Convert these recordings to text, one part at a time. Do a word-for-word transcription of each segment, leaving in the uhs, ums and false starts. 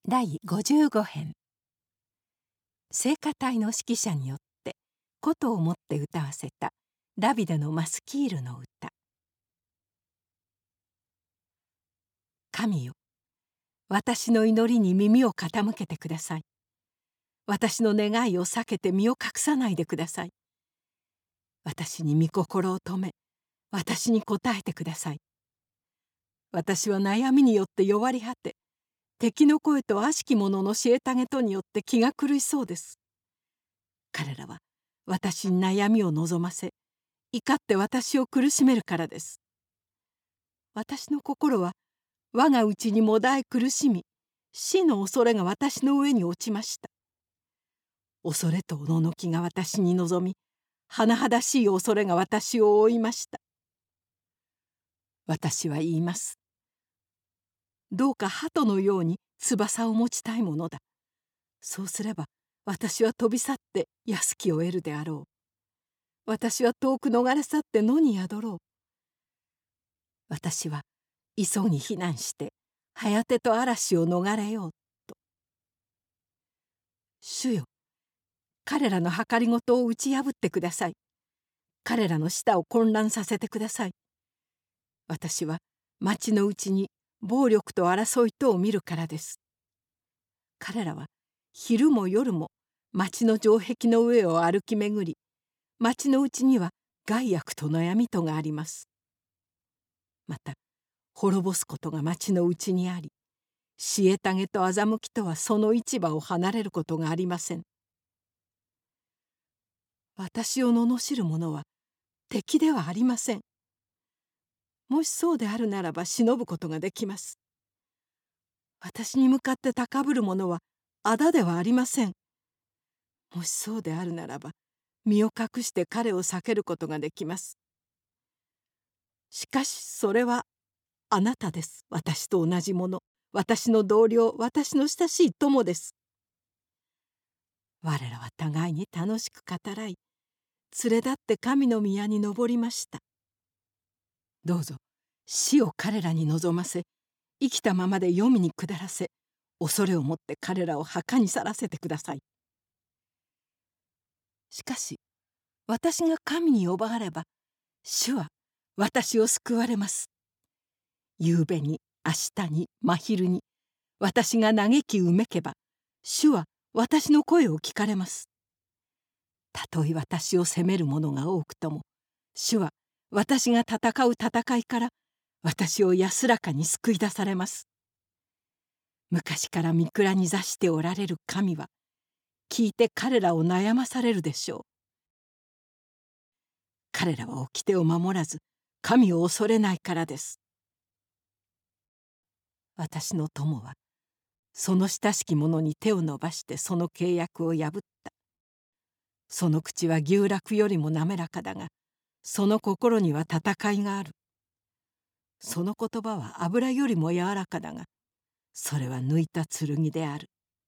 だいごじゅうご編。聖歌隊の指揮者によって琴を持って歌わせたダビデのマスキールの歌。神よ、私の祈りに耳を傾けてください。私の願いを避けて身を隠さないでください。私に御心を止め、私に応えてください。私は悩みによって弱り果て、敵の声と悪しき者の虐げとによって気が狂いそうです。彼らは私に悩みを望ませ、怒って私を苦しめるからです。私の心は我が内にもだえ苦しみ、死の恐れが私の上に落ちました。恐れとおののきが私に望み、甚だしい恐れが私を覆いました。私は言います。どうか鳩のように翼を持ちたいものだ。そうすれば私は飛び去って安きを得るであろう。私は遠く逃れ去って野に宿ろう。私は急ぎ避難して颯と嵐を逃れようと。主よ、彼らの計りごとを打ち破ってください。彼らの舌を混乱させてください。私は町のうちに暴力と争いとを見るからです。彼らは昼も夜も町の城壁の上を歩き巡り、町のうちには害悪と悩みとがあります。また滅ぼすことが町のうちにあり、虐げと欺きとはその市場を離れることがありません。私を罵る者は敵ではありません。もしそうであるならば忍ぶことができます。私に向かって高ぶる者は仇ではありません。もしそうであるならば身を隠して彼を避けることができます。しかしそれはあなたです。私と同じもの、私の同僚、私の親しい友です。我らは互いに楽しく語らい、連れ立って神の宮に登りました。どうぞ死を彼らに望ませ、生きたままで黄泉に下らせ、恐れをもって彼らを墓に去らせてください。しかし私が神に呼ばわれば、主は私を救われます。夕べに、明日に、真昼に、私が嘆きうめけば、主は私の声を聞かれます。たとえ私を責める者が多くとも、主は私が戦う戦いから私を安らかに救い出されます。昔から御蔵に座しておられる神は、聞いて彼らを悩まされるでしょう。彼らは掟を守らず、神を恐れないからです。私の友は、その親しき者に手を伸ばしてその契約を破った。その口は牛酪よりも滑らかだが、その心には戦いがある。その言葉は油よりも柔らかだが、それは抜いた剣である。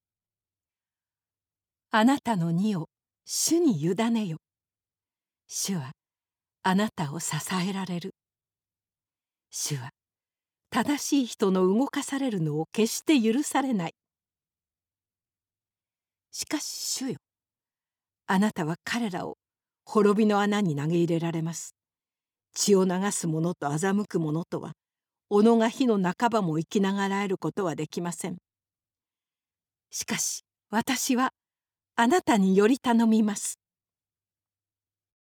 あなたの荷を主に委ねよ。主はあなたを支えられる。主は正しい人の動かされるのを決して許されない。しかし主よ、あなたは彼らを滅びの穴に投げ入れられます。血を流す者と欺く者とは、斧が火の半ばも生きながらえることはできません。しかし私はあなたにより頼みます。